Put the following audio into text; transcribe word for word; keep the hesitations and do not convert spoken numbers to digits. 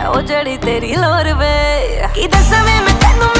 ਉਹ ਜਿਹੜੀ ਤੇਰੀ ਲੋਰ ਵੇ। ਕੀ ਦੱਸਾਂ ਵੇ ਮੈਂ ਤੈਨੂੰ